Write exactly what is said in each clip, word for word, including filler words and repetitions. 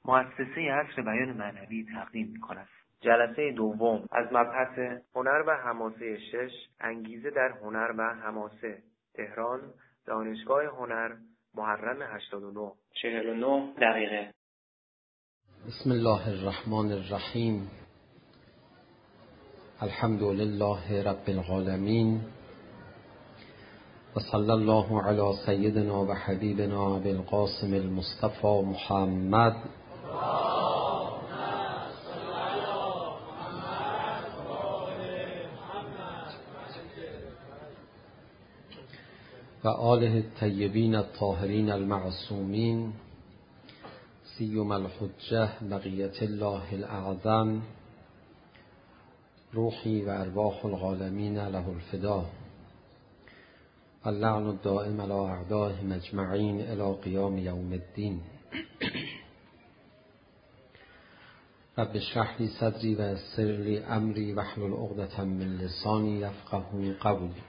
مؤسسه عصر بیان معنوی تقدیم می‌کند. جلسه دوم از مبحث هنر و حماسه شش، انگیزه در هنر و حماسه، تهران، دانشگاه هنر، محرم هشتاد و نه، چهل و نه دقیقه. بسم الله الرحمن الرحیم. الحمد لله رب العالمین و صلی الله علی سیدنا و حبیبنا ابی القاسم المصطفى محمد و آله الطیبین الطاهرین المعصومین سیما الحجة بقیة الله الاعظم روحی و ارواح العالمین له الفدا اللعن الدائم علی اعدائهم اجمعین الی قیام یوم الدین. رب اشرح لی صدری و یسر لی امری واحلل عقدة من لسانی یفقهوا قولی.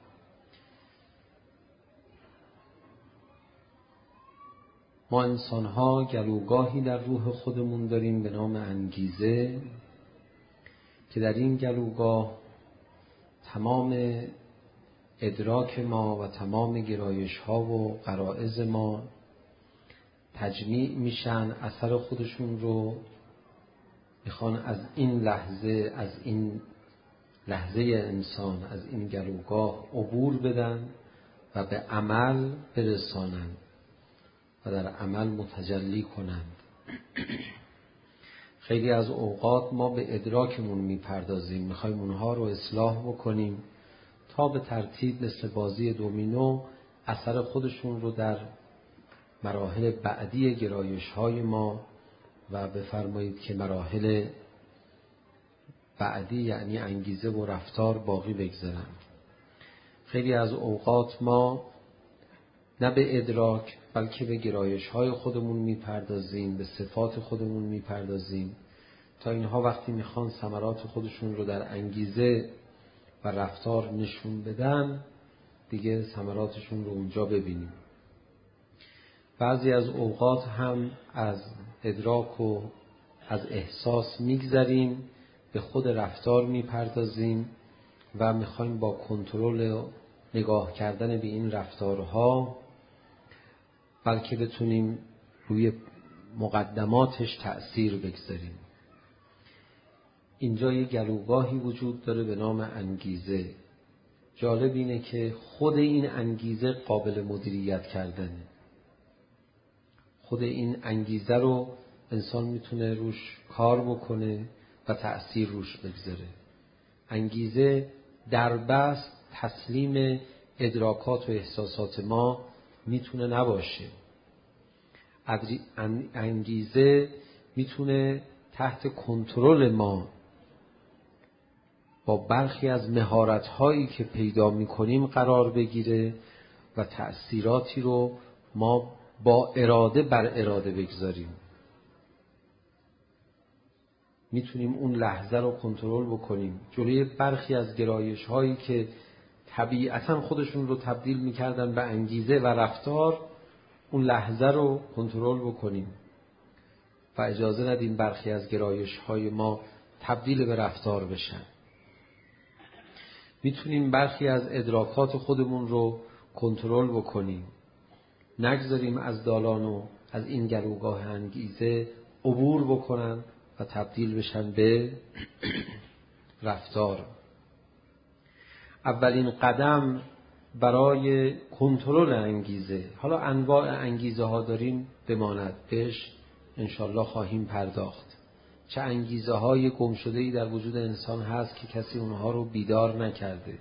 ما انسان ها گلوگاهی در روح خودمون داریم به نام انگیزه که در این گلوگاه تمام ادراک ما و تمام گرایش ها و غرایز ما تجمیع میشن، اثر خودشون رو میخوان از این لحظه، از این لحظه انسان، از این گلوگاه عبور بدن و به عمل برسانند و در عمل متجلی کنند. خیلی از اوقات ما به ادراکمون میپردازیم، میخوایم اونها رو اصلاح بکنیم تا به ترتیب مثل بازی دومینو اثر خودشون رو در مراحل بعدی گرایش های ما و بفرمایید که مراحل بعدی یعنی انگیزه و رفتار باقی بگذارن. خیلی از اوقات ما نه به ادراک بلکه به گرایش های خودمون میپردازیم، به صفات خودمون میپردازیم تا اینها وقتی میخوان ثمرات خودشون رو در انگیزه و رفتار نشون بدن دیگه ثمراتشون رو اونجا ببینیم. بعضی از اوقات هم از ادراک و از احساس میگذریم، به خود رفتار میپردازیم و میخوایم با کنترل نگاه کردن به این رفتارها بلکه بتونیم روی مقدماتش تأثیر بگذاریم. اینجا یه گلوگاهی وجود داره به نام انگیزه. جالب اینه که خود این انگیزه قابل مدیریت کردنه. خود این انگیزه رو انسان میتونه روش کار بکنه و تأثیر روش بگذاره. انگیزه در بست تسلیم ادراکات و احساسات ما میتونه نباشه. انگیزه میتونه تحت کنترل ما با برخی از مهارت‌هایی که پیدا می‌کنیم قرار بگیره و تأثیراتی رو ما با اراده بر اراده بگذاریم. میتونیم اون لحظه رو کنترل بکنیم. جلوی برخی از گرایش‌هایی که طبیعتاً خودشون رو تبدیل می‌کردن به انگیزه و رفتار، اون لحظه رو کنترل بکنیم و اجازه ندیم برخی از گرایش‌های ما تبدیل به رفتار بشن. میتونیم برخی از ادراکات خودمون رو کنترل بکنیم، نگذاریم از دالان و از این گلوگاه انگیزه عبور بکنن و تبدیل بشن به رفتار. اولین قدم برای کنترل انگیزه، حالا انواع انگیزه ها داریم بماند، بهش انشالله خواهیم پرداخت. چه انگیزه های گم شده‌ای در وجود انسان هست که کسی اونها رو بیدار نکرده.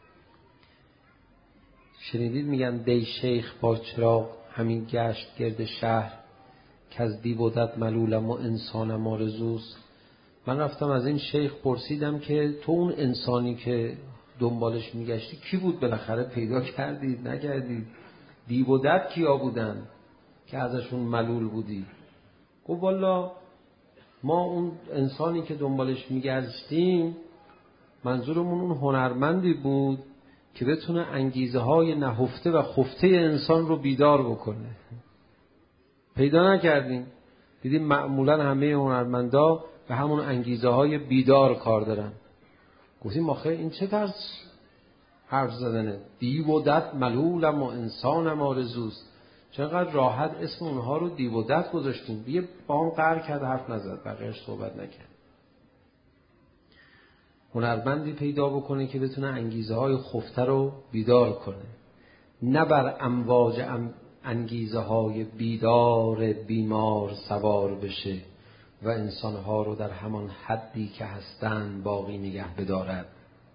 شنیدید میگن دی شیخ با چراغ همین گشت گرد شهر که از دی بودت ملولم و انسانم آرزوست. من رفتم از این شیخ پرسیدم که تو اون انسانی که دنبالش میگشتی کی بود؟ بالاخره پیدا کردید نکردید؟ دی بودت کیا بودن که ازشون ملول بودی؟ گفت والا ما اون انسانی که دنبالش میگشتیم منظورمون اون هنرمندی بود که بتونه انگیزه های نهفته و خفته انسان رو بیدار بکنه. پیدا نکردیم. دیدیم معمولا همه هنرمندا به همون انگیزه های بیدار کار دارن. گفتیم آخه این چه طرز حرف زدنه؟ دیو و دد ملولم و انسانم آرزوست. چقدر راحت اسم اونها رو دیو و دد گذاشتیم. یه بام قهر کرد حرف نزد، بقیه‌اش صحبت نکرد. هنرمندی پیدا بکنه که بتونه انگیزه های خفته رو بیدار کنه، نه بر امواج انگیزه های بیدار بیمار سوار بشه و انسانها رو در همان حدی که هستن باقی نگه بدارد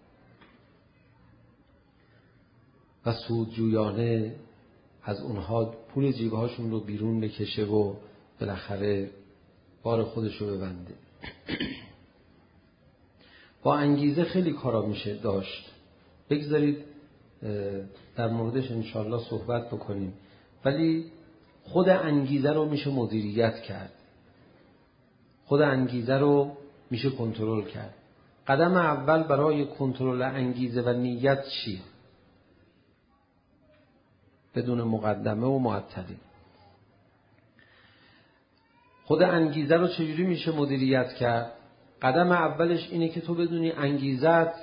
و سودجویانه از اونها پول جیبهاشون رو بیرون بکشه و بالاخره بار خودش رو ببنده. با انگیزه خیلی کارا میشه داشت. بگذارید در موردش انشالله صحبت بکنیم. ولی خود انگیزه رو میشه مدیریت کرد. خود انگیزه رو میشه کنترل کرد. قدم اول برای کنترل انگیزه و نیت چیه؟ بدون مقدمه و معطلی. خود انگیزه رو چجوری میشه مدیریت کرد؟ قدم اولش اینه که تو بدونی انگیزت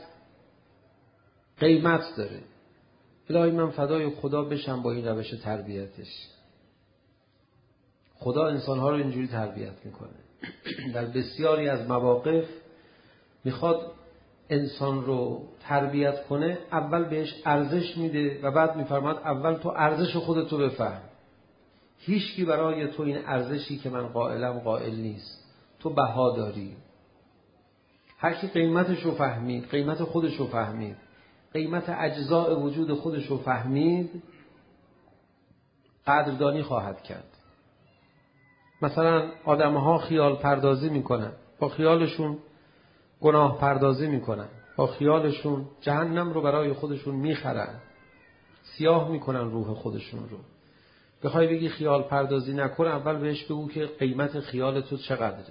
قیمت داره. الهی من فدای خدا بشم با این روش تربیتش. خدا انسانها رو اینجوری تربیت میکنه. در بسیاری از مواقف میخواد انسان رو تربیت کنه، اول بهش ارزش میده و بعد میفرماد اول تو ارزش خودتو بفهم. هیچکی برای تو این ارزشی که من قائلم قائل نیست. تو بها داری. هر کی قیمتش رو فهمید، قیمت خودش رو فهمید، قیمت اجزاء وجود خودش رو فهمید، قدردانی خواهد کرد. مثلا آدم‌ها خیال پردازی میکنن، با خیالشون گناه پردازی میکنن، با خیالشون جهنم رو برای خودشون میخرن، سیاه میکنن روح خودشون رو. بخوای بگی خیال پردازی نکن، اول بهش بگو که قیمت خیال تو چقدره.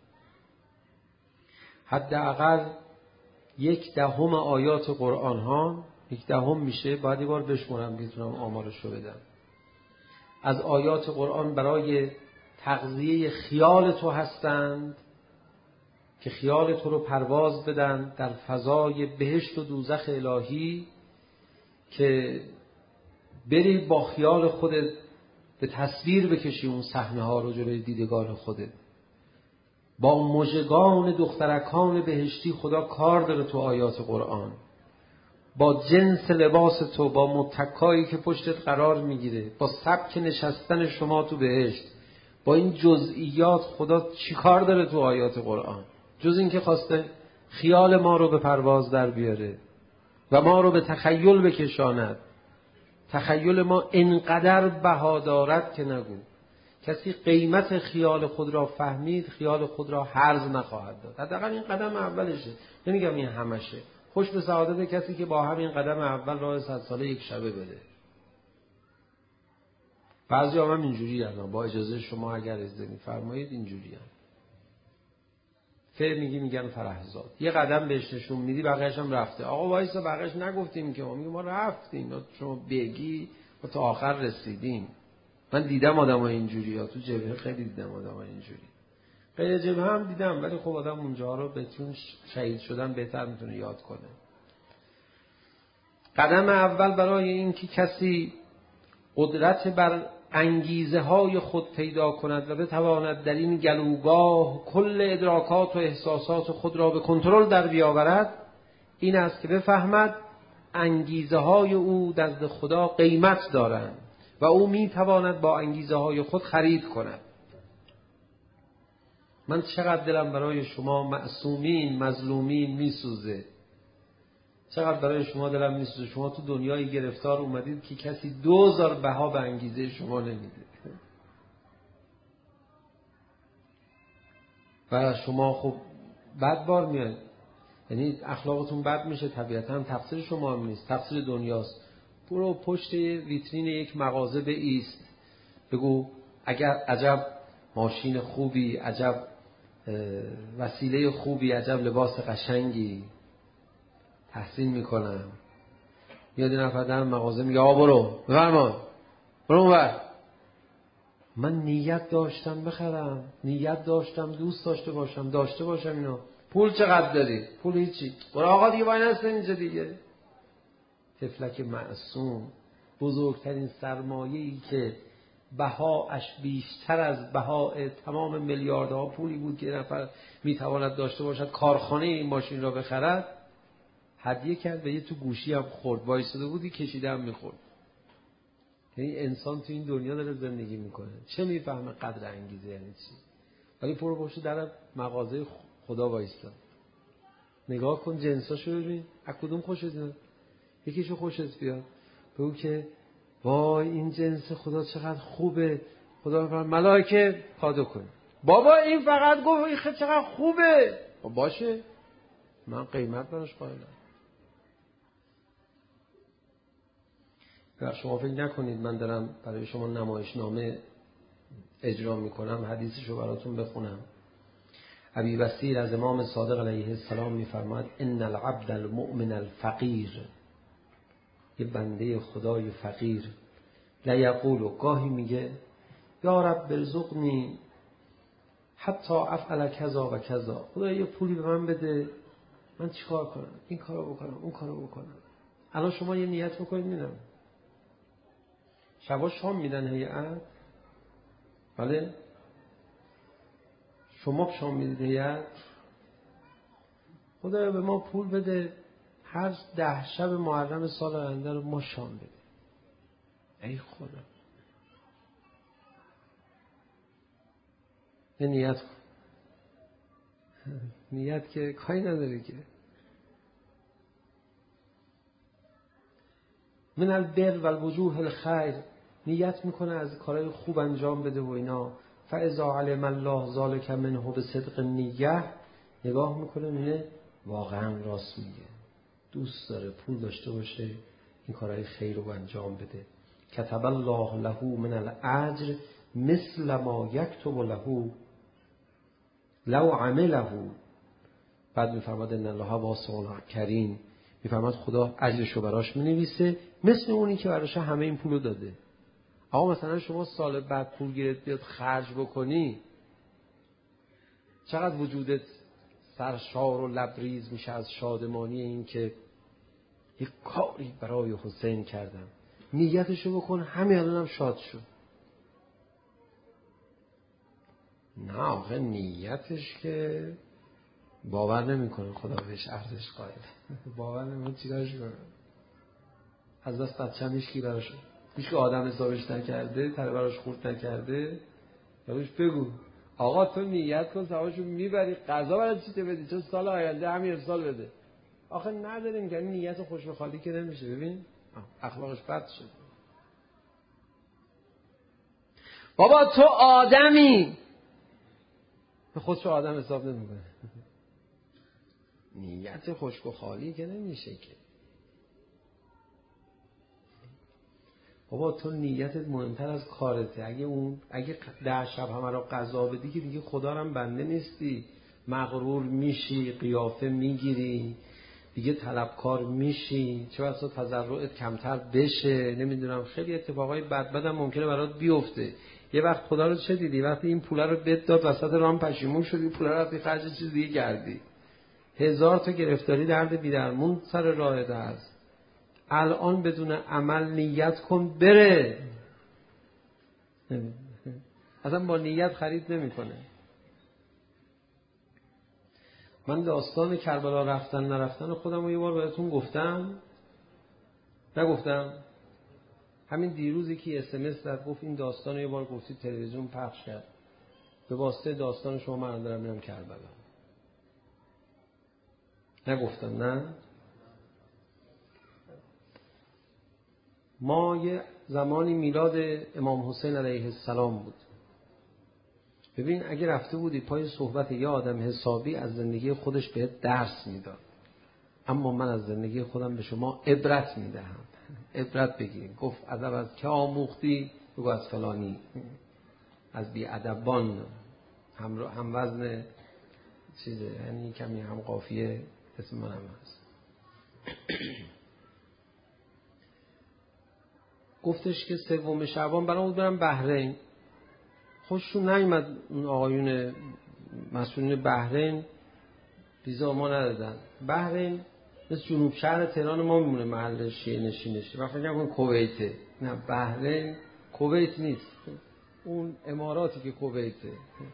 حداقل یک دهم آیات قرآن ها، یک دهم میشه، باید یه بار بشمونم بتونم آمارش رو بدم، از آیات قرآن برای تغذیه خیال تو هستند که خیال تو رو پرواز بدن در فضای بهشت و دوزخ الهی، که بری با خیال خودت به تصویر بکشی اون صحنه ها رو جلوی دیدگان خودت. با مژگان دخترکان بهشتی خدا کار داره تو آیات قرآن. با جنس لباس تو، با متکایی که پشتت قرار میگیره، با سبک نشستن شما تو بهشت، با این جزئیات خدا چی کار داره تو آیات قرآن؟ جز این که خواسته خیال ما رو به پرواز در بیاره و ما رو به تخیل بکشاند. تخیل ما انقدر بها دارد که نگو. کسی قیمت خیال خود را فهمید، خیال خود را هرز نخواهد داد. حداقل این قدم اولشه. نمیگم این همشه. خوش به سعادت کسی که با همین قدم اول راه صد ساله یک شبه بده. بعضی هم, هم اینجوری هستن. با اجازه شما اگر اجازه می‌فرمایید اینجوری هستن. فعل میگی میگن فرهزاد. یه قدم بهش نشون میدی بقیه‌اش هم رفته. آقا وایسا بقیه‌اش نگفتیم که ما میگیم ما رفتیم. شما بگی ما تا آخر رسیدیم. من دیدم آدمای اینجوری ها تو جبهه، خیلی دیدم آدمای اینجوری. غیر جبهه هم دیدم، ولی خب آدم اونجا رو بهتون شهید شدن بهتر میتونه یاد کنه. قدم اول برای این که کسی قدرت بر انگیزه های خود پیدا کند و بتواند در این گلوگاه کل ادراکات و احساسات خود را به کنترل در بیاورد، این است که بفهمد انگیزه های او نزد خدا قیمت دارند و او میتواند با انگیزه های خود خرید کند. من چقدر دلم برای شما معصومین مظلومین میسوزه. چقدر برای شما دلم میسوزه. شما تو دنیای گرفتار اومدید که کسی دوزار بها به انگیزه شما نمیده و شما خب بد بار میاد، یعنی اخلاقتون بد میشه. طبیعتا تقصیر شما هم نیست، تقصیر دنیاست. برو پشت ویترین یک مغازه بایست، بگو اگر عجب ماشین خوبی، عجب وسیله خوبی، عجب لباس قشنگی، تحسین میکنم. میاد این نفر در مغازه میگه آقا برو بفرما برو اونور، من نیت داشتم بخرم، نیت داشتم دوست داشته باشم، داشته باشم اینا. پول چقدر داری؟ پول هیچی. برو آقا دیگه وای نسته اینجا دیگه. طفلک معصوم، بزرگترین سرمایه‌ای که بهاش بیشتر از بهای تمام میلیاردها پولی بود که نفر میتواند داشته باشد کارخانه این ماشین را بخرد، هدیه کرد به یه تو گوشی هم خورد. وایساده بودی کشیده هم میخورد. یعنی انسان تو این دنیا داره زندگی میکنه، چه میفهمه قدر انگیزه یعنی چی؟ ولی پرو باشه در مغازه خدا وایسا، نگاه کن جنساشو ببین، از کدوم خوشت میاد؟ یکیشو خوشت بیاد بگو که وای این جنس خدا چقدر خوبه، خدا میفرماید ملائکه کادو کن. بابا این فقط گفت این خیلی چقدر خوبه. باشه من قیمت براش قائلم. شما فکر نکنید من دارم برای شما نمایشنامه اجرا میکنم، حدیثشو براتون بخونم. ابی بصیر از امام صادق علیه السلام میفرماید ان العبد المؤمن الفقیر، یه بنده خدای فقیر، لا یقول، گاهی میگه یا رب ارزقنی حتی افعل کذا و کذا، خدا یه پولی به من بده من چیکار کنم، این کارو بکنم اون کارو بکنم. الان شما یه نیت بکنید میدم، شبا شام میدن هیئت، بله شما شام میدید هیئت، خدا به ما پول بده هر ده شب محرم سال آینده رو ما شام بده. ای خدا یه نیت کن. نیت که کاری نداره که. من البر و الوجوه الخیر، نیت میکنه از کارهای خوب انجام بده و اینا. فاذا علم الله ذلک منه بصدق النیه، نگاه میکنه میگه واقعا راست میگه، دوست داره پول داشته باشه این کارهای خیر رو انجام بده. کتب الله له من الاجر مثل ما یکتب له لو عمله. بعد میفرماد ان الله واسع کریم، میفرماد خدا اجرشو براش مینویسه مثل اونی که براش همه این پولو داده. آقا مثلا شما سال بعد پول گیرت بیاد خرج بکنی، چقدر وجودت سرشار و لبریز میشه از شادمانی این که یک کاری برای حسین کردم. نیتشو بکن همین الانم شاد شو. نه آخه نیتش که باور نمیکنه خدا بهش ارزش قائل، باور نمیکنه چیکارش کنه. از دست بچه‌مش کی براش هیچ که آدم حسابش نکرده، تره براش خورد نکرده، یادش بگو آقا تو نیت کن ثوابشو میبری، قضا برای چی ته بدی چون سال آینده همین سال بده. آخه نداریم که نیت خوش به خالی که نمیشه. ببین اخلاقش بد شد. بابا تو آدمی، به خودشو آدم حساب نمیکنه. نیت خشک و خالی که نمیشه که. بابا تو نیتت مهمتر از کارته. اگه اون اگه ده شب همه را قضا بدی که دیگه خدا رو هم بنده نیستی، مغرور میشی، قیافه میگیری، دیگه طلبکار میشی، چه بسا تضرعت کمتر بشه، نمیدونم خیلی اتفاقای بد بد هم ممکنه برات بیفته. یه وقت خدا رو چه دیدی؟ وقتی این پوله رو بد داد وسط راه پشیمون شدی، پوله رو رفتی خرج چیز دیگه کردی، هزار تا گرفتاری درد بی‌درمون سر راه هست. الان بدون عمل نیت کن بره، اصلا با نیت خرید نمیکنه. من داستان کربلا رفتن نرفتن خودم رو یه بار بهتون گفتم، نگفتم؟ همین دیروزی که اس ام اس زد گفت این داستان رو یه بار گفتی تلویزیون پخش کرد، به واسطه داستان شما من دارم میرم کربلا. نگفتم نه؟ ما یه زمانی میلاد امام حسین علیه السلام بود. ببین اگه رفته بودی پای صحبت یه آدم حسابی از زندگی خودش بهت درس میداد، اما من از زندگی خودم به شما عبرت میدهم، عبرت بگیریم. گفت ادب از که آموختی؟ بگو از فلانی، از بی ادبان. هم هم وزن چیزه، یعنی کمی هم قافیه اسم منم هست. گفتش که سوم شعبان برام برم بحرین. خوششون نیومد اون آقایون مسئولین بحرین ویزا ما ندادن. بحرین مثل جنوب شهر تهران ما میمونه محل شیعه نشینشه و فکر کنم کویته. نه بحرین کویت نیست، اون اماراتی که کویته.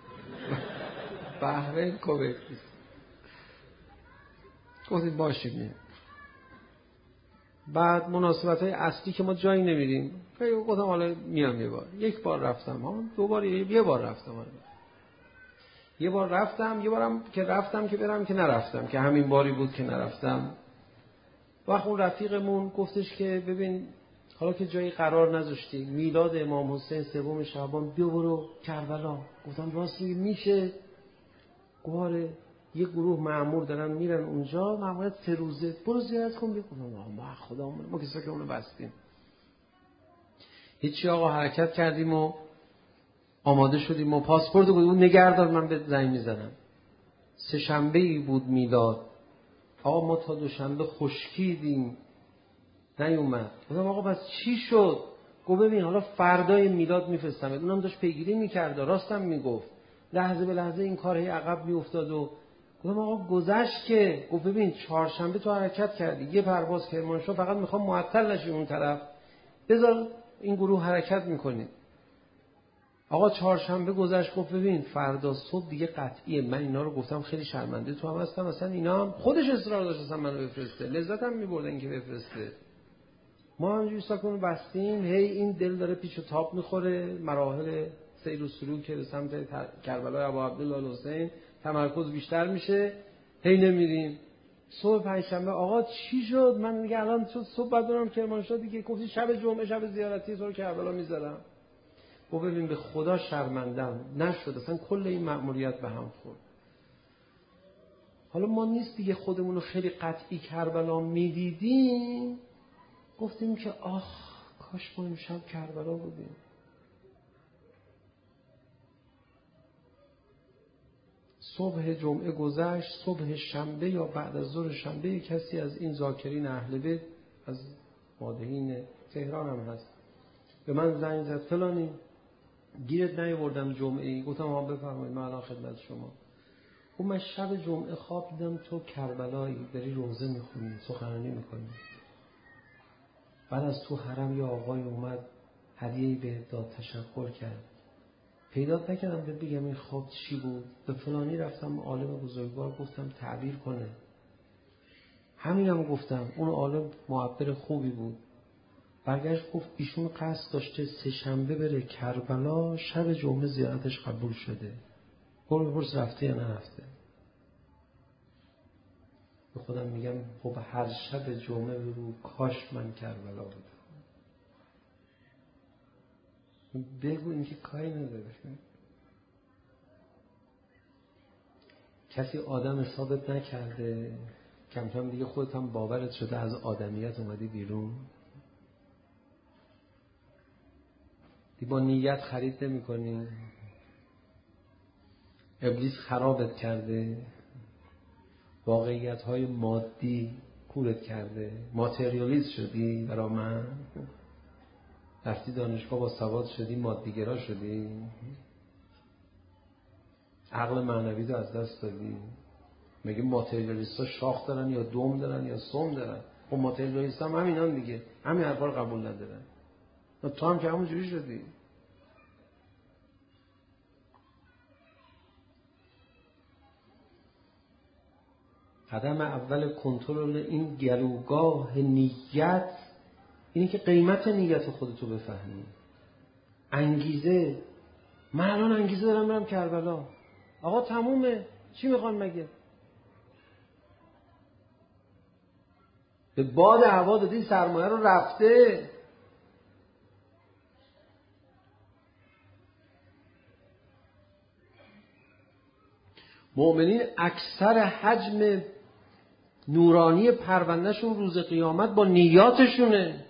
بحرین کویت نیست. گفتیم باشیم. بعد مناسبت های اصلی که ما جایی نمیریم، گفتم حالا میام یه بار. یک بار رفتم ها، دو بار، یه بار رفتم ها. یه بار رفتم، یه بارم که رفتم که برم که نرفتم، که همین باری بود که نرفتم. وقت اون رفیقمون گفتش که ببین حالا که جایی قرار نذاشتی، میلاد امام حسین سوم شعبان، بیا برو کربلا. گفتم راست میگی میشه؟ گواره یه گروه مأمور دارن میرن اونجا، مأموریت سه روزه، برو زیارت کن. بگم ما خدامون، ما کسا که اونو بستیم. هیچی آقا، حرکت کردیم و آماده شدیم و پاسپورت بود اون نگهدار، من به زنگ میزنم. سه شنبه ای بود میلاد. آقا ما تا دوشنبه خشکیدیم نیومد. گفتم آقا بس چی شد؟ گفت ببین حالا فردای میلاد میفرستم. اونم داشت پیگیری میکرد، راستم میگفت. لحظه به لحظه این کار هی عقب میافتاد و گفتم آقا گذشت که. گفت ببین چهارشنبه تو حرکت کردی، یه پرواز کرمانشاه، فقط میخوام معطل نشی اون طرف، بذار این گروه حرکت میکنه. آقا چهارشنبه گذشت. گفت ببین فردا صبح دیگه قطعیه. من اینا رو گفتم خیلی شرمنده تو هم هستم، مثلا اینا هم خودش اصرار داشت اصلا منو بفرسته، لذت هم میبرد این که بفرسته. ما همینجوری ساکن بستیم، هی این دل داره پیچ و تاب میخوره، مراحل سیر و سلوک به سمت کربلای ابو عبدالله الحسین تمرکز بیشتر میشه، هی نمیریم. صبح پنجشنبه آقا چی شد؟ من میگم الان شد صبح بعد برم کرمانشاه دیگه. گفتی شب جمعه شب زیارتی تو رو کربلا میذارم. و ببین به خدا شرمندم نشد، اصلا کل این مأموریت به هم خورد. حالا ما نیست دیگه خودمون رو خیلی قطعی کربلا میدیدیم، گفتیم که آخ کاش ما امشب کربلا بودیم. صبح جمعه گذشت، صبح شنبه یا بعد از ظهر شنبه کسی از این ذاکرین اهل بیت از مادهین تهران هم هست به من زنگ زد فلانی گیرت نیاوردم جمعه ای. گفتم ها بفرمایید من الان خدمت شما. و من شب جمعه خواب دیدم تو کربلایی داری روزه میخونی، سخنرانی میکنی. بعد از تو حرم یه آقای اومد هدیه‌ای به داد، تشکر کرد. پیدا نکردم به بگم این خواب چی بود. به فلانی رفتم عالم بزرگوار گفتم تعبیر کنه. همینم گفتم. اون عالم معبر خوبی بود. برگشت گفت ایشون قصد داشته سه شنبه بره کربلا، شب جمعه زیارتش قبول شده. برو بپرس رفته یا نرفته. به خودم میگم خب هر شب جمعه برو، کاش من کربلا بودم. بگو این که کاری نداره. کسی آدم ثابت نکرده، کم کم دیگه خودت هم باورت شده از آدمیت اومدی بیرون. دی با نیت خرید نمی کنی. ابلیس خرابت کرده، واقعیت های مادی کورت کرده، ماتریالیست شدی. برا من رفتی دانشگاه با سواد شدی، مادیگرا شدی، عقل معنوی رو از دست دادی. میگه ماتریالیست ها شاخ دارن یا دوم دارن یا سم دارن. خب ماتریالیست هم همینان دیگه، همین حرفا رو قبول ندارن. تو هم که همون جوری شدی. قدم اول کنترل این گلوگاه نیت اینه که قیمت نیت خودتو بفهمی. انگیزه، من الان انگیزه دارم برم کربلا. آقا تمومه، چی میخوان مگه؟ به باد هوا دادی سرمایه رو رفته. مؤمنین اکثر حجم نورانی پروندهشون روز قیامت با نیاتشونه.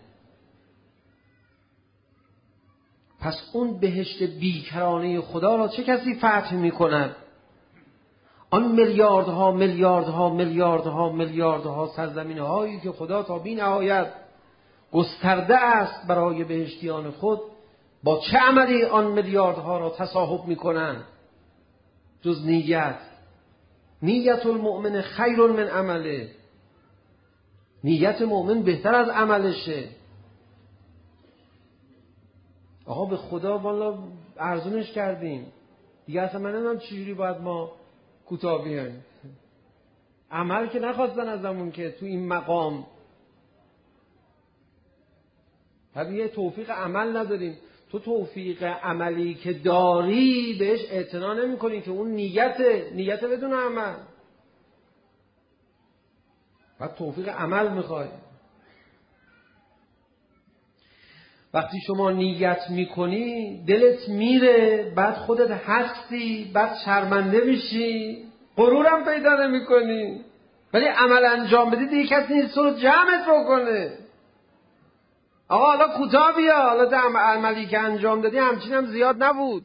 پس اون بهشت بیکرانه خدا را چه کسی فتح می کند؟ آن میلیاردها میلیاردها میلیاردها میلیاردها سرزمین هایی که خدا تا بی نهایت گسترده است برای بهشتیان خود، با چه عملی آن میلیاردها را تصاحب میکنند جز نیت؟ نیت المؤمن خیر من عمله. نیت مؤمن بهتر از عملشه. آقا به خدا والا ارزونش کردیم دیگه، اصلا من نمیدونم چجوری باید ما کوتاه بیایم. عمل که نخواستن ازمون که تو این مقام طبیعه توفیق عمل نداریم. تو توفیق عملی که داری بهش اعتنا نمی کنی که اون نیته نیته بدون عمل. بعد توفیق عمل میخوای. وقتی شما نیت میکنی دلت میره، بعد خودت هستی، بعد شرمنده میشی، غرورم پیدا نمیکنی، ولی عمل انجام بدی دیگه کسی نیست تو رو جمعت بکنه. آقا حالا کوتاه بیا، حالا عملی که انجام دادی همچین هم زیاد نبود.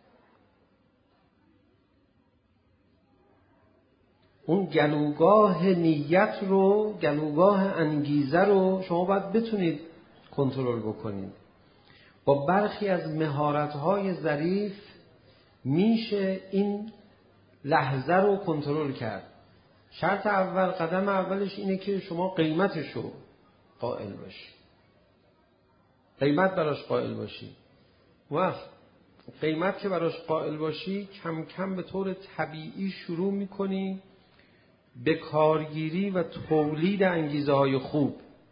اون گلوگاه نیت رو، گلوگاه انگیزه رو شما باید بتونید کنترل بکنید. با برخی از مهارت‌های ظریف میشه این لحظه رو کنترل کرد. شرط اول، قدم اولش اینه که شما قیمتش رو قائل باشی. قیمت براش قائل باشی. وقت قیمت که براش قائل باشی، کم کم به طور طبیعی شروع میکنی به کارگیری و تولید انگیزه های خوب.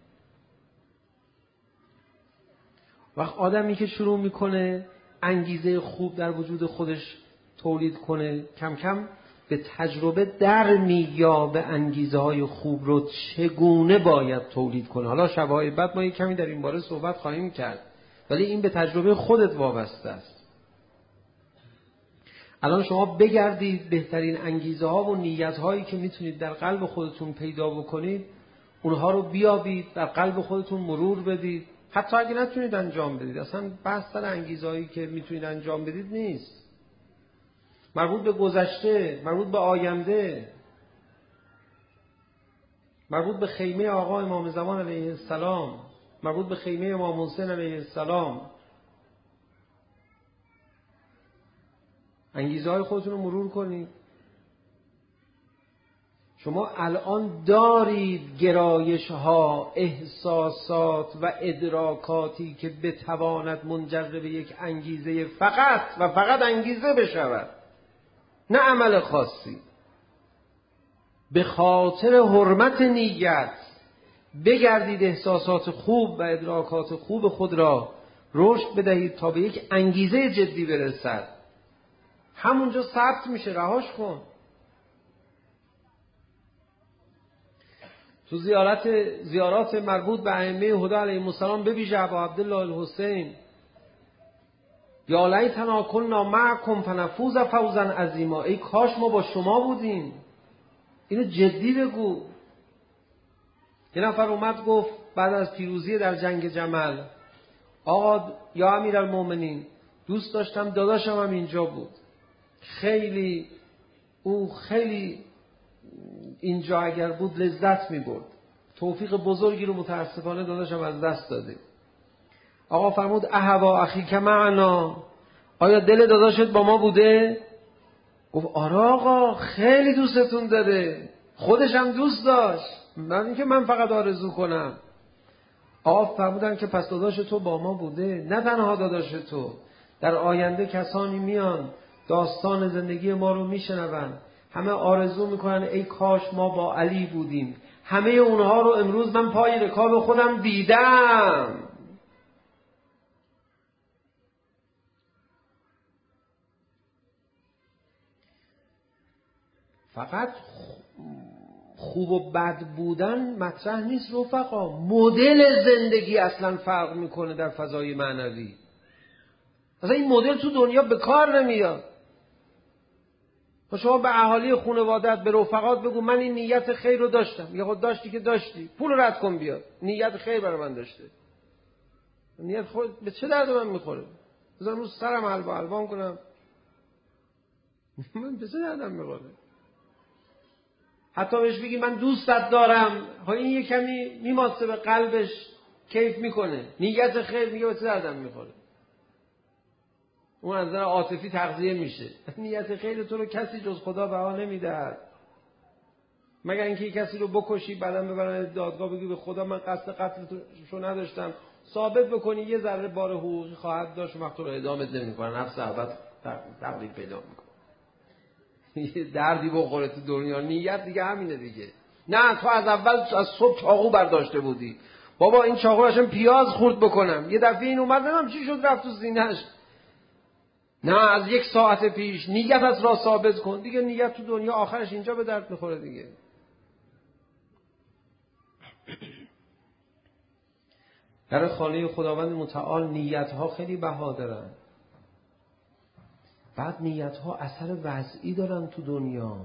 وقت آدمی که شروع میکنه انگیزه خوب در وجود خودش تولید کنه، کم کم به تجربه در میابه انگیزه های خوب رو چگونه باید تولید کنه. حالا شبهای بعد ما یک کمی در این باره صحبت خواهیم کرد، ولی این به تجربه خودت وابسته است. الان شما بگردید بهترین انگیزه ها و نیت هایی که میتونید در قلب خودتون پیدا بکنید، اونها رو بیابید، در قلب خودتون مرور بدید. حتی اگه نتونید انجام بدید، اصلا بحث سر انگیزه هایی که میتونید انجام بدید نیست. مربوط به گذشته، مربوط به آینده، مربوط به خیمه آقا امام زمان علیه السلام، مربوط به خیمه امام حسین علیه السلام. انگیزه های خودتون رو مرور کنید. شما الان دارید گرایش ها، احساسات و ادراکاتی که بتواند منجر به یک انگیزه فقط و فقط انگیزه بشود، نه عمل خاصی. به خاطر حرمت نیت بگردید احساسات خوب و ادراکات خوب خود را رشد بدهید تا به یک انگیزه جدی برسد. همونجا ثبت میشه، رهاش کن. تو زیارت زیارات مربوط به ائمه هدی علیهم السلام، به ویژه ابا عبدالله الحسین، یا لیتنا کنا معکم فنفوز فوزا عظیما، ای کاش ما با شما بودیم. اینو جدی بگو. یه نفر اومد گفت بعد از پیروزی در جنگ جمل، آقا یا امیرالمومنین، دوست داشتم داداشم هم اینجا بود، خیلی او خیلی اینجا اگر بود لذت می برد. توفیق بزرگی رو متاسفانه داداشم از دست داده. آقا فرمود اهوا اخیک معنا، آیا دل داداشت با ما بوده؟ گفت آره آقا، خیلی دوستتون داره، خودش هم دوست داشت، من اینکه من فقط آرزو کنم. آقا فرمودن که پس داداش تو با ما بوده. نه تنها داداش تو، در آینده کسانی میان داستان زندگی ما رو میشنون، همه آرزو میکنن ای کاش ما با علی بودیم. همه اونها رو امروز من پای رکاب خودم دیدم. فقط خوب و بد بودن مطرح نیست رفقا، مدل زندگی اصلا فرق میکنه در فضای معنوی. اصلا این مدل تو دنیا به کار نمیاد. شما به اهالی خانواده‌ات، به رفقات بگو من این نیت خیر رو داشتم. یا خود داشتی که داشتی، پول رد کن بیاد، نیت خیر برای من داشته. نیت خود به چه درد من میخوره؟ بذارم رو سرم حلوا حلوام کنم، من به چه دردم میخوره؟ حتی بهش بگی من دوستت دارم، ها این یه کمی میماسه به قلبش، کیف میکنه. نیت خیر میگه به چه دردم میخوره؟ اون از نظر عاطفی تغذیه میشه. نیت خیر تو رو کسی جز خدا بها نمیدهد، مگر اینکه کسی رو بکشی بعدم ببرن دادگاه بگی به خدا من قصد قتل تو نداشتم، ثابت بکنی یه ذره بار حقوقی خواهد داشت، وقت رو اعدامت نمیکنن، نفس ابد تقلیل پیدا میکنه. یه دردی بخوره تو دنیا، نیت دیگه همینه دیگه. نه تو از اول از صبح چاقو برداشته بودی، بابا این چاقو هاشم پیاز خورد بکنم، یه دفعه این اومد نمیدونم چی شد رفت تو سینه‌اش. نه از یک ساعت پیش نیت از را ثابت کن دیگه. نیت تو دنیا آخرش اینجا به درد میخوره دیگه. در خانه خداوند متعال نیت‌ها خیلی بها دارن. بعد نیت‌ها اثر وضعی دارن تو دنیا.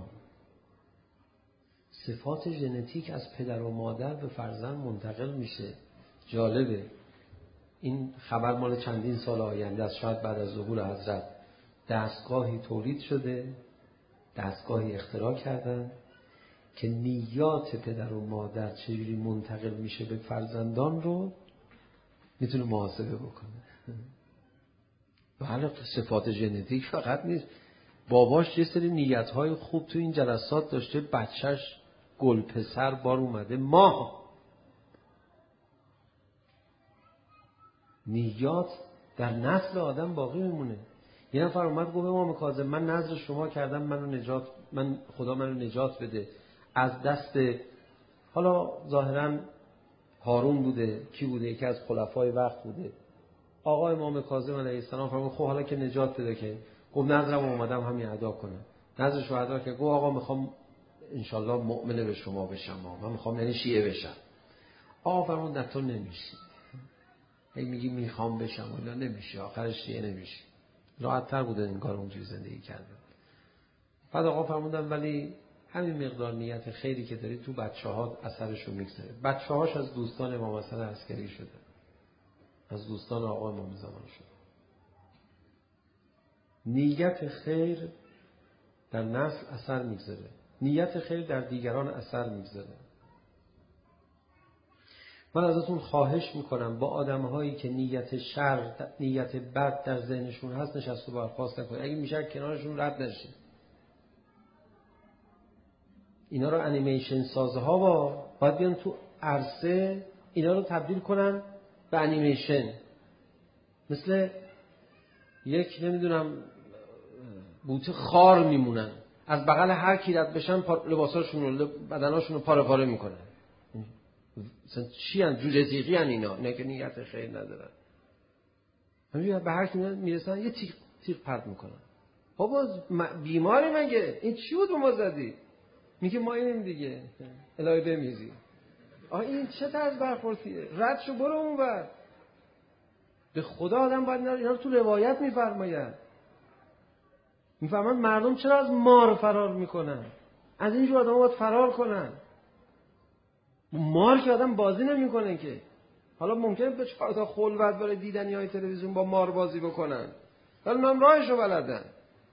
صفات ژنتیک از پدر و مادر به فرزند منتقل میشه. جالبه این خبر مال چندین سال آینده است، شاید بعد از ظهور حضرت دستگاهی تولید شده، دستگاهی اختراع کردن که نیات پدر و مادر چجوری منتقل میشه به فرزندان رو میتونه محاسبه بکنه. بله صفات ژنتیک فقط نیست، باباش یه سری نیت‌های خوب تو این جلسات داشته، بچهش گل پسر بار اومده. ما نیات در نسل آدم باقی میمونه. یه نفر اومد گفت امام کاظم من نذر شما کردم منو نجات من خدا منو نجات بده از دست، حالا ظاهراً هارون بوده، کی بوده، یکی از خلفای وقت بوده. آقا امام کاظم علیه السلام فرمود خب حالا که نجات بده که، گفت نذرم اومدم همین ادا کنم. نذرشو ادا کرد، گفت آقا میخوام انشالله مؤمن به شما بشم، من میخوام یعنی شیعه بشم. آقا فرمود نه تو نمیشی. هی میگی میخوام بشم ولی نمیشه، آخرش شیعه نمیشی. راحت تر بوده این کار اونجوری زندگی کردن. بعد آقا فرمودن ولی همین مقدار نیت خیری که داری تو بچه‌ها اثرشو میگذاره. بچه‌هاش از دوستان امام حسن عسکری شده، از دوستان آقا امام زمان شده. نیت خیر در نسل اثر میگذاره، نیت خیر در دیگران اثر میگذاره. من ازتون خواهش میکنم با آدم‌هایی که نیت شر، نیت بد در ذهنشون هست نشست و برخاست نکنید. اگه میشه کنارشون رد نشید. اینا رو انیمیشن سازها با باید بیان تو عرصه اینا رو تبدیل کنن به انیمیشن. مثل یک نمیدونم بوته خار میمونن، از بغل هر کی رد بشن لباساشون رو بدناشون رو پاره پاره میکنن. مثلا چی ان جوجه تیغی ان اینا، اینا که نیت خیر ندارن. همینجوری به هر کی میرسن یه تیغ تیغ پرت میکنن. بابا بیماری مگه؟ این چی بود ما زدی؟ میگه ما اینیم دیگه. الهی بمیزی. آه این چه طرز برخوردیه؟ رد شو برو اونور. به خدا آدم باید اینا رو تو روایت میفرماید. میفهمن مردم چرا از مار فرار میکنن. از اینجور آدم باید فرار کنن. مار که آدم بازی نمیکنه که. حالا ممکنه به چهار تا خلوت برای دیدنی های تلویزیون با مار بازی بکنن، ولی من راهشو بلدن.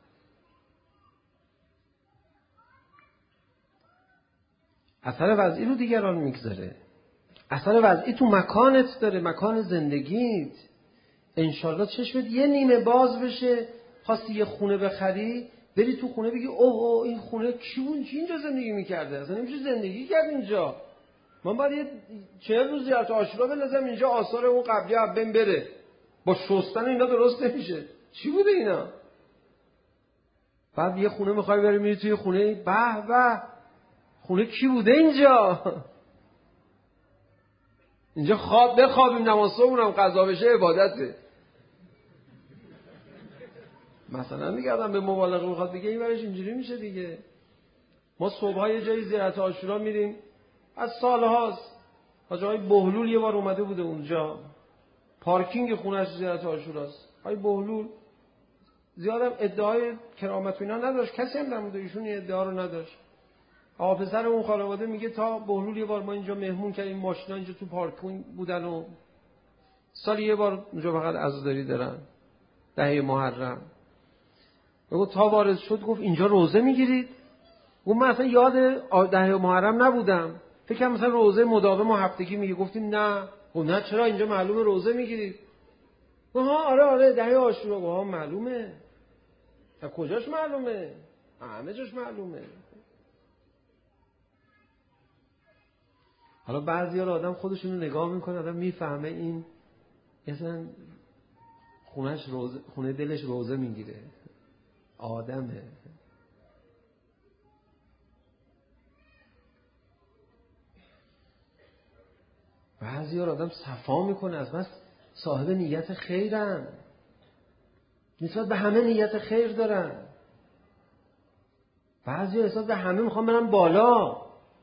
اثر وضعی رو دیگران میگذاره، اثر وضعی تو مکانت داره، مکان زندگیت. انشالله چشمت یه نیمه باز بشه، خواستی یه خونه بخری بری تو خونه بگی اوه اوه این خونه کی بود کی اینجا زندگی میکرده، اصلا نمیشه زندگی کرد اینجا. من باید یه چهل روز زیارت عاشورا بنازم اینجا، آثار اون قبلی ها بین بره. با شستن اینا درست نمیشه. چی بوده اینا؟ بعد یه خونه میخوای بری میری توی خونه، به به خونه کی بوده اینجا؟ اینجا خواب بخوابیم نماز صبحونم قضا بشه عبادته. مثلا دیگه آدم به مبالغه میخواد دیگه این ورش اینجوری میشه دیگه. ما صبح‌ها یه جایی زیارت عاشورا میریم، از سالهاست. حاج آقای بهلول یه بار اومده بوده اونجا، پارکینگ خونه‌اش زیارت عاشوراست. آقای بهلول زیادم ادعای کرامت و اینا نداشت، کسی هم در مورد ایشون این ادعا رو نداشت. آقا پسر اون خانواده میگه تا بهلول یه بار ما اینجا مهمون کردیم، ماشینا اینجا تو پارکینگ بودن و سال یه بار اونجا فقط عزاداری دارن، دهه محرم. بگو تا وارد شد گفت اینجا روزه میگیرید؟ گفت من اصلا یاد دهه محرم نبودم، فکر کنم مثلا روزه مداوم و هفتگی میگه. گفتیم نه. گفت نه چرا اینجا معلومه روزه میگیرید. ها آره آره دهه عاشورا. ها معلومه. از کجاش معلومه؟ همه جاش معلومه. حالا بعضی ها آدم خودشون رو نگاه میکنه، آدم میفهمه این مثلا خونش روزه، خونه دلش روزه میگیره. آدمه. بعضی ها آدم صفا میکنه از بس صاحب نیت خیرن، نسبت به همه نیت خیر دارن. بعضی ها نسبت به همه میخوان برن بالا،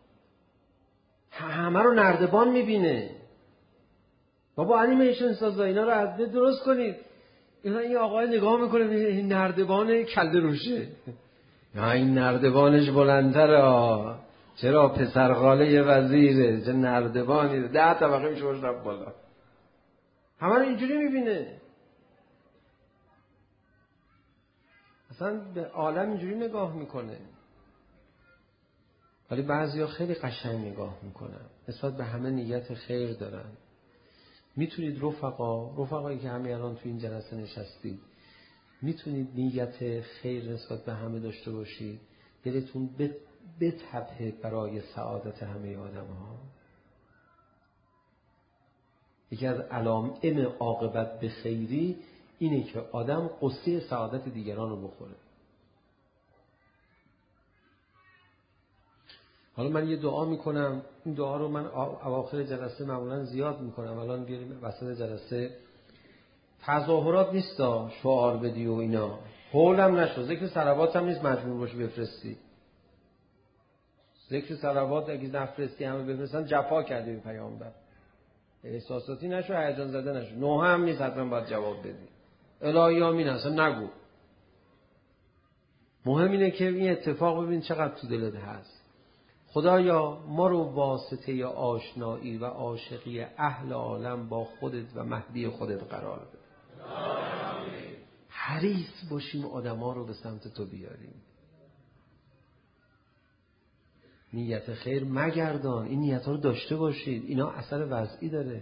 همه رو نردبان میبینه. بابا انیمیشن سازا اینا رو از درست کنید. اینا این آقای نگاه میکنه این نردبان کله روشه. یا این نردبانش بلندتره ها. چرا پسرخاله وزیره، چه نردبانی ده طبقه میشه باش رفت بالا. همه رو اینجوری میبینه. اصلا به عالم اینجوری نگاه میکنه. ولی بعضیا خیلی قشنگ نگاه میکنن، نسبت به همه نیت خیر دارن. میتونید رفقا، رفقایی که همین الان تو این جلسه نشستید، میتونید نیت خیر نسبت به همه داشته باشید، دلتون بتپه برای سعادت همه آدم ها. یکی از علائم عاقبت به خیری اینه که آدم قصه سعادت دیگران رو بخوره. حالا من یه دعا میکنم، این دعا رو من اواخر جلسه معمولا زیاد میکنم. الان بیاریم وسط جلسه تظاهرات نیستا شعار بدی و اینا، حولم نشو، ذکر صلوات هم نیست مجبور باشی بفرستی. ذکر صلوات اگه نفرستی همه بفرستن جفا کردی به پیامبر. احساساتی نشو، هیجان زده نشو. نوحه هم نیست حتما باید جواب بدی. الهی آمین اصلا نگو. مهم اینه که این اتفاق ببین چقدر تو دلت هست. خدایا ما رو واسطه آشنایی و عاشقی اهل عالم با خودت و مهدی خودت قرار بده. حریص باشیم آدما رو به سمت تو بیاریم. نیت خیر مگردان، این نیت ها رو داشته باشید، اینا اثر وضعی داره.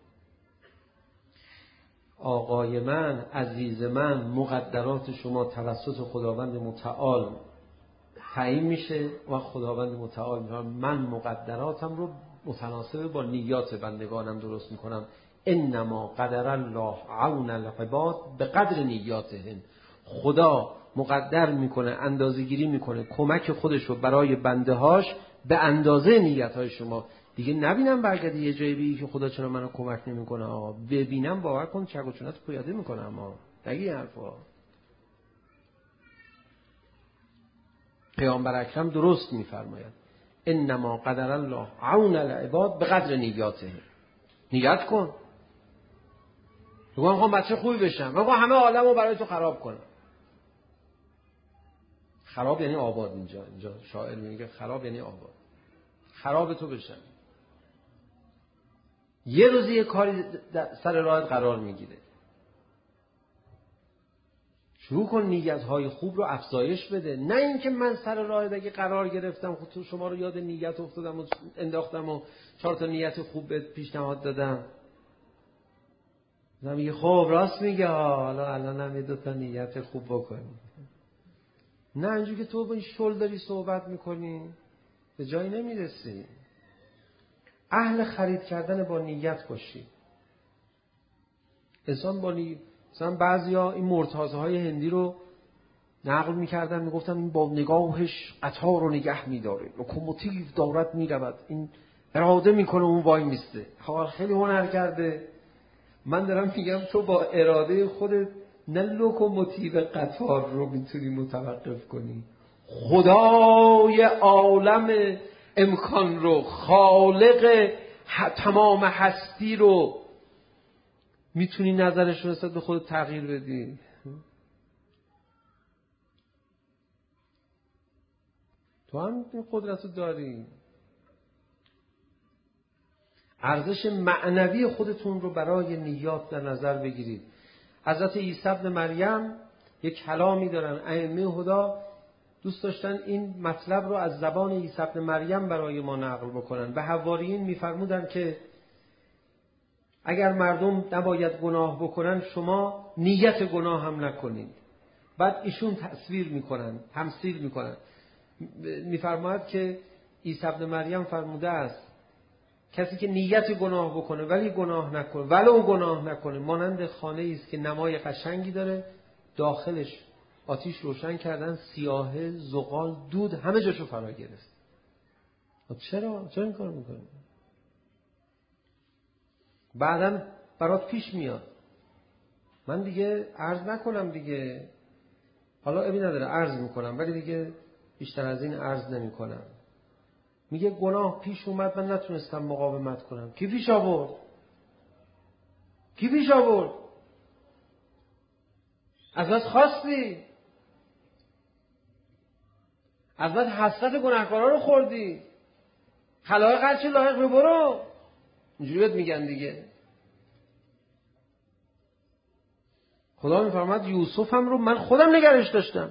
آقای من، عزیز من، مقدرات شما توسط خداوند متعال تعیین میشه و خداوند متعال میگه من مقدراتم رو متناسب با نیات بندگانم درست میکنم. انما قدر الله عون العباد به قدر نیاتهم. خدا مقدر میکنه، اندازه‌گیری میکنه کمک خودش رو برای بنده هاش به اندازه نیت‌های شما. دیگه نبینم برگردی یه جایی بگی که خدا چرا منو کمک نمیکنه. آقا ببینم باور کن چک و چونت پیاده میکنه. اما نگی حرفا. پیامبر اکرم درست میفرماید انما قدر الله عون العباد به قدر نیاتهم. نیت کن. بگو میخوام بچه خوبی بشم، بگو همه عالمو برای تو خراب کنم. خراب یعنی آباد. اینجا اینجا شاعر میگه خراب یعنی آباد. خراب تو بشم. یه روزی یه کاری سر راهت قرار میگیره. شروع کن نیت‌های خوب رو افزایش بده. نه اینکه من سر راهت اگه قرار گرفتم خود تو شما رو یاد نیت افتادم و انداختم و چهار تا نیت خوب بهت پیشنهاد دادم. من میگه خب راست میگه حالا الان هم یه دو تا نیت خوب بکنی. نه اینجوری که تو با این شل داری صحبت میکنی به جایی نمیرسی. اهل خرید کردن با نیت باشی. انسان با نیت، مثلا بعضیا این مرتازه های هندی رو نقل میکردن میگفتن این با نگاهش قطار رو نگه میداره، لوکوموتیو دارد میرود، این اراده میکنه اون وای میسته. خیلی هنر کرده. من دارم میگم تو با اراده خودت نه لوکوموتیو قطار رو میتونی متوقف کنی، خدای عالم امکان رو، خالق تمام هستی رو میتونی نظرش رو نسبت به خودت تغییر بدی. تو هم این قدرت رو داری. ارزش معنوی خودتون رو برای نیات در نظر بگیرید. حضرت عیسی ابن مریم یک کلامی دارن، ائمه هدا دوست داشتن این مطلب رو از زبان عیسی ابن مریم برای ما نقل بکنن. به حواریین میفرمودن که اگر مردم نباید گناه بکنن شما نیت گناه هم نکنید. بعد ایشون تصویر میکنن، تمثیل میکنن. میفرماید که عیسی ابن مریم فرموده است کسی که نیت گناه بکنه ولی گناه نکنه، ولو گناه نکنه، مانند خانه‌ای است که نمای قشنگی داره، داخلش آتیش روشن کردن، سیاه، زغال، دود همه جاشو فرا گرفت. چرا؟ چرا این کار میکنه؟ بعداً برات پیش میاد. من دیگه عرض نکنم دیگه، حالا ابی نداره عرض میکنم ولی دیگه بیشتر از این عرض نمیکنم. میگه گناه پیش اومد من نتونستم مقاومت کنم. کی پیش آورد؟ کی پیش آورد؟ ازت خواستی؟ ازت حسرت گناهکارا رو خوردی؟ خلایق هر چی لایق به برو. اینجوری بهت میگن دیگه. خدا میفرماد یوسف هم رو من خودم نگرش داشتم.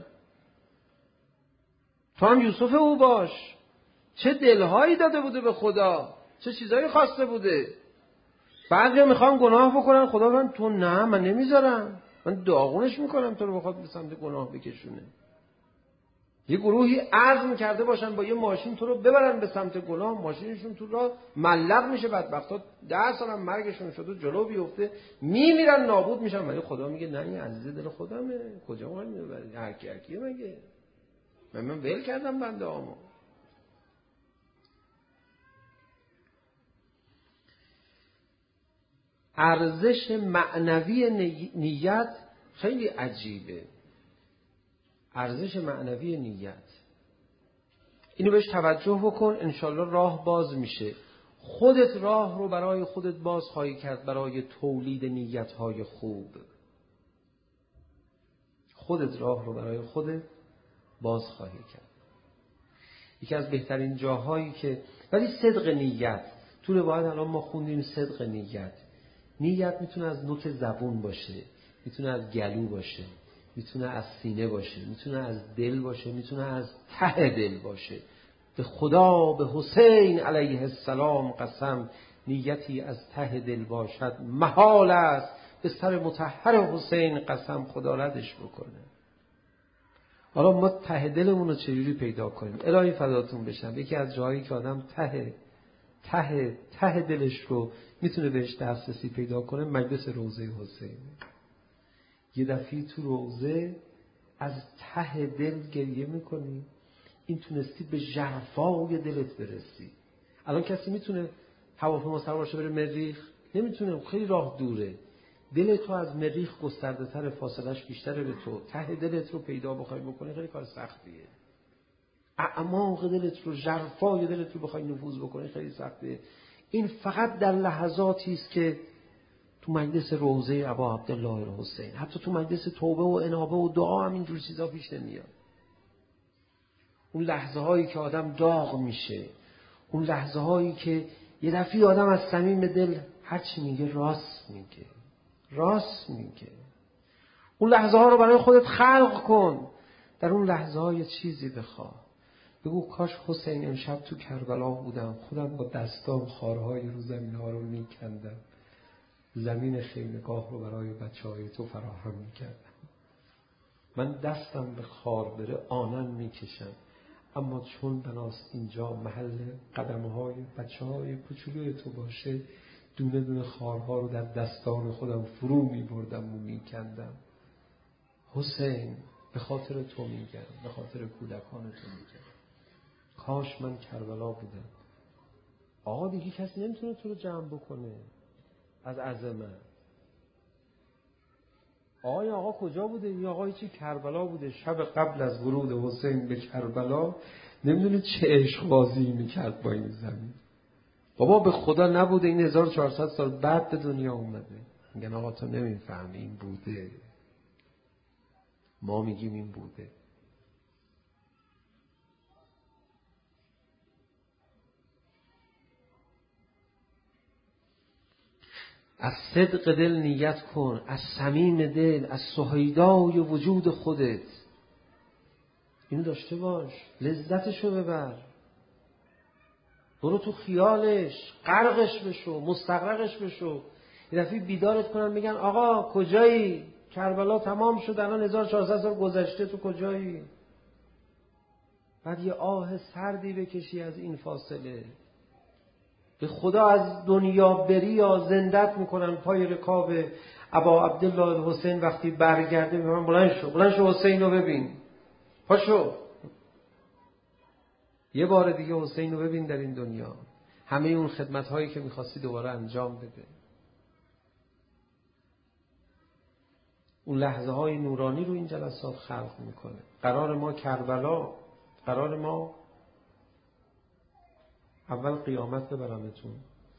تو هم یوسف او باش. چه دلهایی داده بوده به خدا، چه چیزایی خواسته بوده. بعضیا میخوان گناه بکنن، خدا من تو نه، من نمیذارم، من داغونش میکنم تو رو بخواد به سمت گناه بکشونه. یه گروهی عزم کرده باشن با یه ماشین تو رو ببرن به سمت گناه، ماشینشون تو راه ملق میشه، بدبختا ده سال هم مرگشون شده، جلو بیفته میمیرن، نابود میشن. ولی خدا میگه نه، این عزیز دل خودمه، کجا من میبری؟ هر کی هر کیه مگه؟ من من ول کردم بنده هامو. ارزش معنوی نیت خیلی عجیبه. ارزش معنوی نیت، اینو بهش توجه بکن، انشالله راه باز میشه. خودت راه رو برای خودت باز خواهی کرد برای تولید نیت‌های خوب. خودت راه رو برای خودت باز خواهی کرد. یکی از بهترین جاهایی که ولی صدق نیت تو روایت الان ما خوندیم، صدق نیت. نیت میتونه از نوک زبون باشه، میتونه از گلو باشه، میتونه از سینه باشه، میتونه از دل باشه، میتونه از ته دل باشه. به خدا، به حسین علیه السلام قسم، نیتی از ته دل باشد محال است به سر مطهر حسین قسم خدا ردش بکنه. حالا ما ته دلمون رو چجوری پیدا کنیم؟ الهی فداتون بشم. یکی از جایی که آدم ته ته ته دلش رو میتونه بهش دسترسی پیدا کنه مجلس روضه حسین. یه دفعی تو روضه از ته دل گریه میکنی، این تونستی به ژرفای دلت برسی. الان کسی میتونه هواپیما سوار شه بره مریخ؟ نمیتونه، خیلی راه دوره. دل تو از مریخ گسترده تر، فاصلش بیشتره به تو. ته دلت رو پیدا بخوای بکنی خیلی کار سختیه. اعماق دلت رو، ژرفای دلت رو بخوای نفوذ بکنی خیلی سخته. این فقط در لحظاتی است که تو مجلس روضه ابا عبدالله الحسین، حتی تو مجلس توبه و انابه و دعا هم اینجور چیزا پیش نمیاد. اون لحظه هایی که آدم داغ میشه، اون لحظه هایی که یه دفعه آدم از صمیم دل هر چی میگه راست میگه، راست میگه. اون لحظه ها رو برای خودت خلق کن. در اون لحظه ها یه چیزی بخواه، بگو کاش حسین امشب تو کربلا بودم، خودم با دستام خارهای رو زمین ها رو میکندم، زمین خیمگاه رو برای بچه های تو فراهم میکردم. من دستم به خار بره آنن میکشم، اما چون بناست اینجا محل قدمهای بچه های کوچولوی تو باشه، دونه دونه خارها رو در دستان خودم فرو میبردم و میکندم. حسین به خاطر تو میگم، به خاطر کودکان تو میگم، کاش من کربلا بودم. آقا دیگه کسی نمیتونه تو رو جمع بکنه از عظمت. آقای آقا کجا بوده؟ این آقای چی؟ کربلا بوده. شب قبل از ورود حسین به کربلا نمیدونه چه عشق بازی میکرد با این زمین. بابا به خدا نبوده، این هزار و چهارصد سال بعد به دنیا اومده. میگن آقا تو نمیفهمی، این بوده. ما میگیم این بوده. از صدق دل نیت کن، از صمیم دل، از سهیدای وجود خودت. اینو داشته باش، لذتشو ببر. برو تو خیالش، غرقش بشو، مستغرقش بشو. یه دفعه بیدارت کنن میگن آقا کجایی؟ کربلا تمام شد، الان هزار و چهارصد سال گذشته، تو کجایی؟ بعد یه آه سردی بکشی از این فاصله. به خدا از دنیا بری یا زندت میکنن پای رکاب ابا عبدالله الحسین. وقتی برگرده میگن بلند شو بلند شو حسین رو ببین، پاشو یه بار دیگه حسین رو ببین در این دنیا، همه اون خدمت هایی که میخواستی دوباره انجام بده. اون لحظه های نورانی رو این جلسات خلق میکنه. قرار ما کربلا، قرار ما اول قیامت ببرمتون،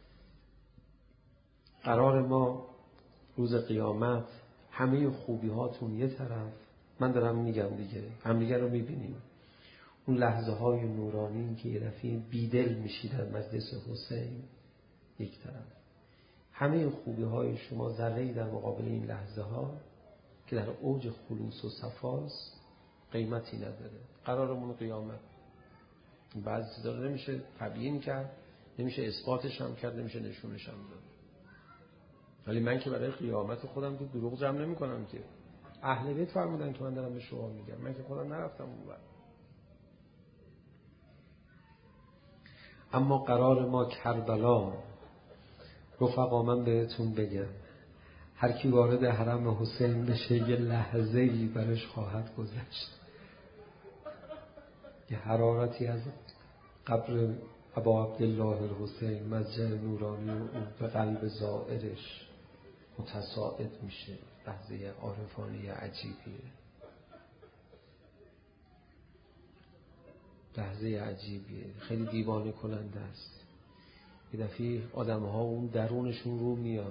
قرار ما روز قیامت همه خوبی هاتون یه طرف، من دارم میگم دیگه، هم دیگه رو میبینیم، اون لحظه های نورانی که یه دفعه بیدل میشید در مجلس حسین یک طرف، همه خوبی های شما ذره‌ای در مقابل این لحظه ها که در اوج خلوص و صفاست قیمتی نداره. قرارمون قیامت. بعضی چیزا رو نمیشه تبیین کرد، نمیشه اثباتش هم کرد، نمیشه نشونش هم داد. ولی من که برای قیامت خودم که دروغ جمع نمی کنم که. اهل بیت فرمودن که من دارم به شما میگم، من که خودم نرفتم اونور. اما قرار ما کربلا. رفقا من بهتون بگم هر کی وارد حرم حسین بشه یه لحظه‌ای برش خواهد گذشت، یه حرارتی از قبر ابا عبدالله الحسین مسجد نورانی و اون به قلب زائرش متصاعد میشه. لحظه عارفانه عجیبیه، لحظه عجیبیه، خیلی دیوانه کننده است. یه دفعه آدم ها اون درونشون رو میاد.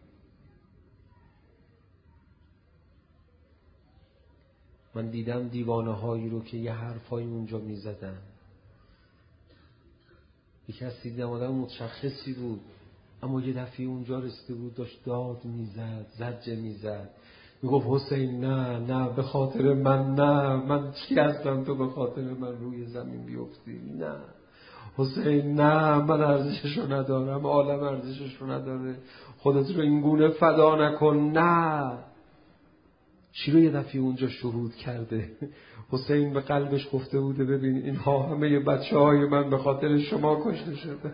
من دیدم دیوانه هایی رو که یه حرفایی اونجا میزدن. یکی از دیدم آدم متشخصی بود، اما یه دفعه اونجا رسیده بود داشت داد میزد، زجه میزد، میگفت حسین نه نه به خاطر من، نه من چی هستم تو به خاطر من روی زمین بیفتی، نه حسین نه من ارزششو ندارم، عالم ارزششو نداره، خودت رو این گونه فدا نکن، نه. چی رو یه دفعه اونجا شهود کرده؟ حسین به قلبش گفته بوده ببین اینها همه بچه های من به خاطر شما کشته شده،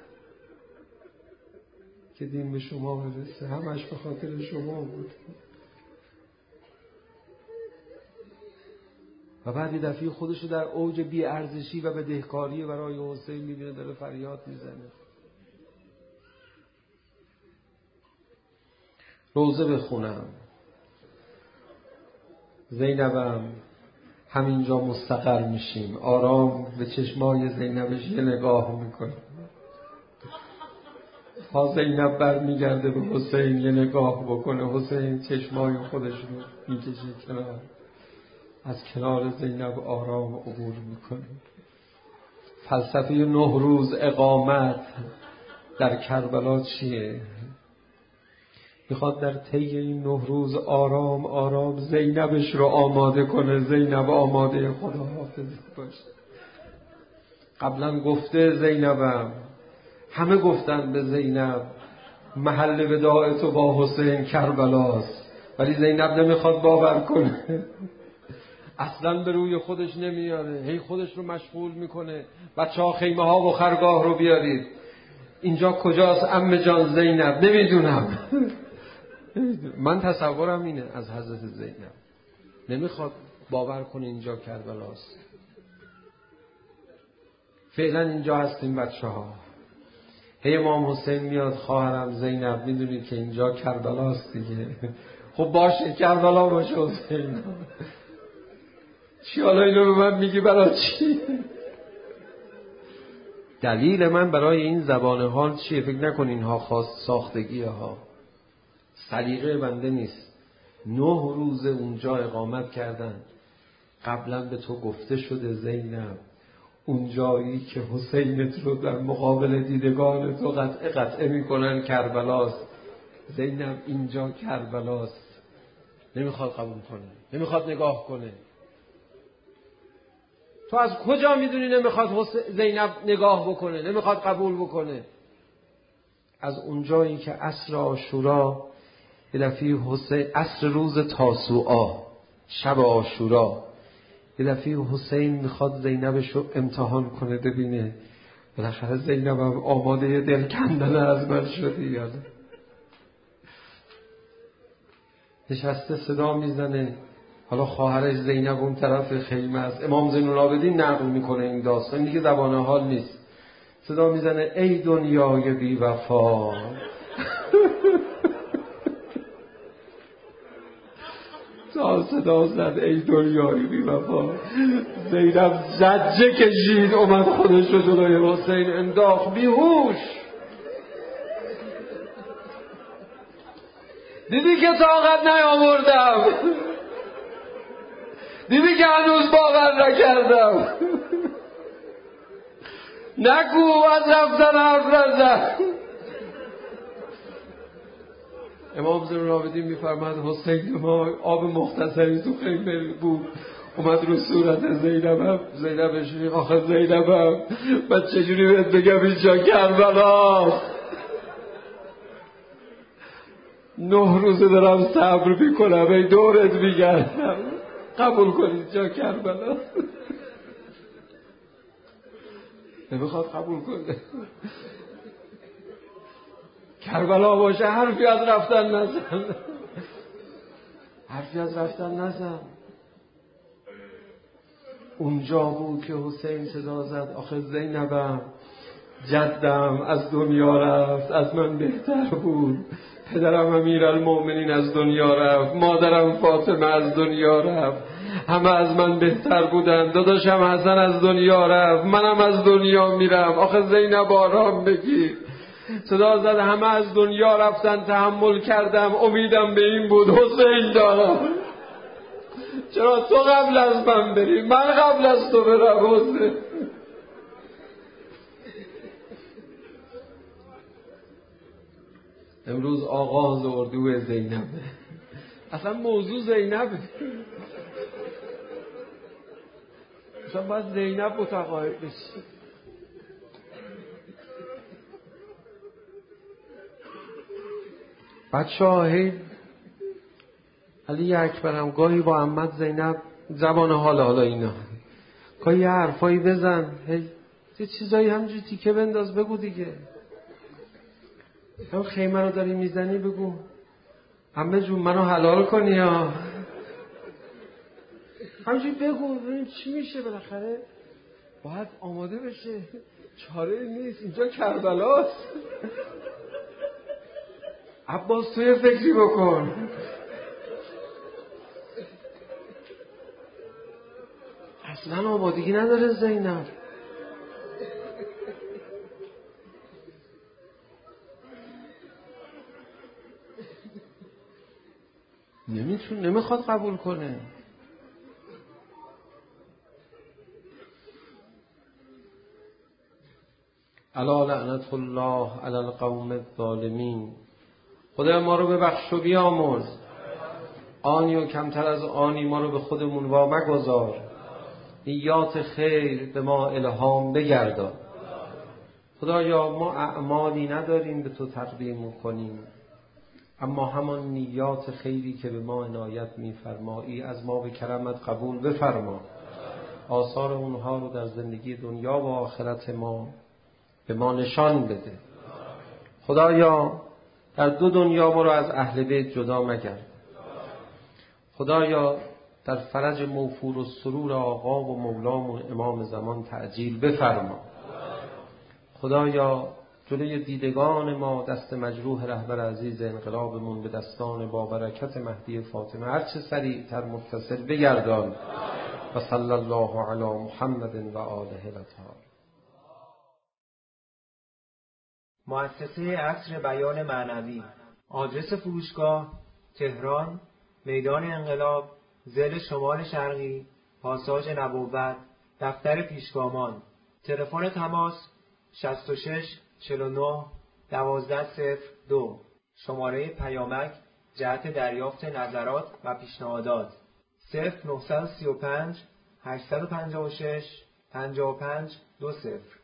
که دین به شما برسه همش به خاطر شما بود. و بعد یه دفعه خودشو در اوج بی ارزشی و بدهکاری برای حسین میبینه داره فریاد میزنه. روزه بخونم، زینبم همینجا مستقر میشیم، آرام به چشمای زینبش یه نگاه میکنه. تا زینب بر میگرده به حسین یه نگاه بکنه، حسین چشمای خودش رو میکشه کنار، از کنار زینب آرام عبور میکنه. فلسفه نه روز اقامت در کربلا چیه؟ میخواد در طی این نه روز آرام آرام زینبش رو آماده کنه. زینب آماده خدا حافظی باشه. قبلا گفته زینبم، همه گفتن به زینب محل وداع تو با حسین کربلاست، ولی زینب نمیخواد باور کنه، اصلا به روی خودش نمیاره، هی خودش رو مشغول میکنه. بچه ها خیمه ها و خرگاه رو بیارید، اینجا کجاست عمه جان زینب؟ نمیدونم. من تصورم اینه از حضرت زینب، نمیخواد باور کنه اینجا کربلاست. فعلا اینجا هستیم بچه ها. هی امام حسین میاد خواهرم زینب میدونید که اینجا کربلاست دیگه. خب باشه کربلا باشه حسین، چی حالا اینو به من میگی برای چی؟ دلیل من برای این زبان حال چیه؟ فکر نکن اینها خاص ساختگیه ها، سلیقه بنده نیست. نه روز اونجا اقامت کردن. قبلا به تو گفته شده زینب اون جایی که حسینت رو در مقابل دیدگان تو قطعه قطعه میکنن کربلاست. زینب اینجا کربلاست. نمیخواد قبول کنه، نمیخواد نگاه کنه. تو از کجا میدونی نمیخواد زینب نگاه بکنه، نمیخواد قبول بکنه؟ از اونجایی که عصر عاشورا یه دفعه حسین، عصر روز تاسوعا، شب عاشورا، یه دفعه حسین میخواد زینبش رو امتحان کنه ببینه بالاخره زینب هم آماده دل کندن از من شده یا نه. نشسته صدا میزنه، حالا خواهرش زینب اون طرف خیمه است. امام زین العابدین نقل میکنه این داستان، دیگه زبان حال نیست. صدا میزنه ای دنیای بی وفا. تا صدا زد ای دنیای بی وفا، زینب زجه کشید، اومد خودش رو جلوی حسین انداخت بیهوش. دیدی که طاقت نیاوردم، دیدی که هنوز باور نکردم، نگو از رفتن حرف نزن. امام زین العابدین میفرماد حسین ما آب مختصری تو خیمه بود، اومد رو صورت زینبم، زینبش آخه زینبم من چجوری بهت بگم اینجا کربلاست، نه روزه دارم صبر میکنم ای دورت میگردم، قبول کنید جا کربلا. نمیخواد قبول کنه. کربلا باشه حرفی از رفتن نزن، حرفی از رفتن نزن. اونجا بود که حسین صدا زد آخه زینبم جدم از دنیا رفت، از من بهتر بود، پدرم امیرالمومنین از دنیا رفت، مادرم فاطمه از دنیا رفت، همه از من بهتر بودن، داداشم حسن از دنیا رفت، منم از دنیا میرم، آخه زینب آرام بگیر. صدا زد همه از دنیا رفتن، تحمل کردم، امیدم به این بود حسین دارم، چرا تو قبل از من بری، من قبل از تو برم حسین. امروز آغاز اردو زینبه، اصلا موضوع زینبه، اصلا باید زینب متقاعد بشی. بچه ها هی علی اکبرم گاهی با احمد زینب زبان حال حالا اینا گاهی یه حرفایی بزن، هی یه چیزایی همجوری تیکه بنداز بگو دیگه. هم خیمه رو داری میزنی بگو عمه جون منو حلال کنی ها، همجوری بگو ببین چی میشه. بالاخره باید آماده بشه، چاره نیست، اینجا کربلاست. عباس توی فکری بکن. اصلا آمادگی نداره زینب. نمیتون نمیخواد قبول کنه. الا لعنت الله علی القوم الظالمین. خدا ما رو ببخش و بیامرز، آنی و کمتر از آنی ما رو به خودمون وا مگذار، نیات خیر به ما الهام بگردان. خدایا ما اعمالی نداریم به تو تقدیم کنیم، اما همان نیات خیری که به ما عنایت می‌فرمایی از ما به کرمت قبول بفرما. آثار اونها رو در زندگی دنیا و آخرت ما به ما نشان بده. خدایا در دو دنیا ما رو از اهل بیت جدا مگرد. خدایا در فرج موفور و سرور آقا و مولامون امام زمان تعجیل بفرما. خدایا جلوی دیدگان ما دست مجروح رهبر عزیز انقلابمون به دستان با برکت مهدی فاطمه هرچه سریعتر متصل بگردان. و صلی الله علی محمد و آله الاطهار. مؤسسه عصر بیان معنوی. آدرس فروشگاه تهران، میدان انقلاب، ضلع شمال شرقی، پاساژ نبوت، دفتر پیشگامان. تلفن تماس شصت و شش چهل و نه دوازده صفر دو. شماره پیامک جهت دریافت نظرات و پیشنهادات صفر نه سه پنج هشت پنج شش پنج پنج دو صفر.